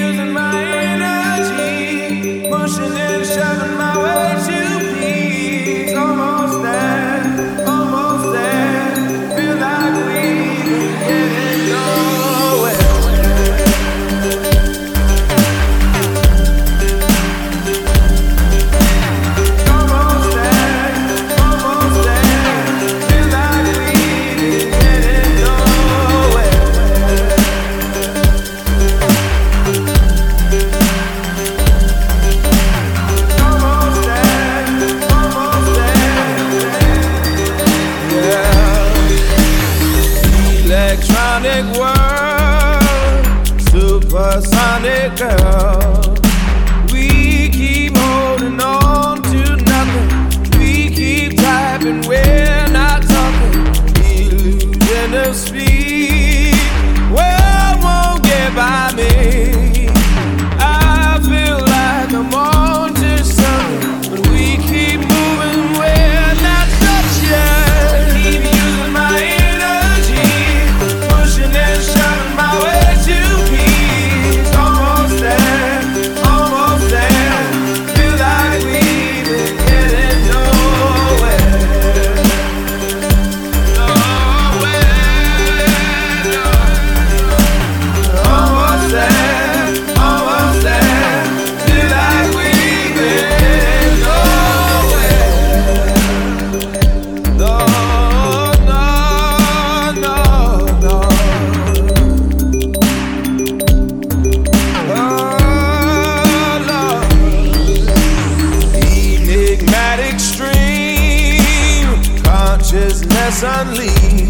using my energy, pushing and shoving my way to peace. Almost there, feel like we've been getting nowhere. Almost there, feel like we've been getting nowhere. Electronic world, supersonic girl. We keep holding on to nothing. We keep typing, we're not talking. Illusion of speed, world won't get by me. I feel like I'm on to something, but we keep moving, we're not touching. Keep using my energy, pushing and shoving my way to peace. Almost there, feel like we've been getting nowhere. Almost there, feel like we've been nowhere. No, no, no, no. Oh, Lord. Enigmatic stream, consciousness unleashed.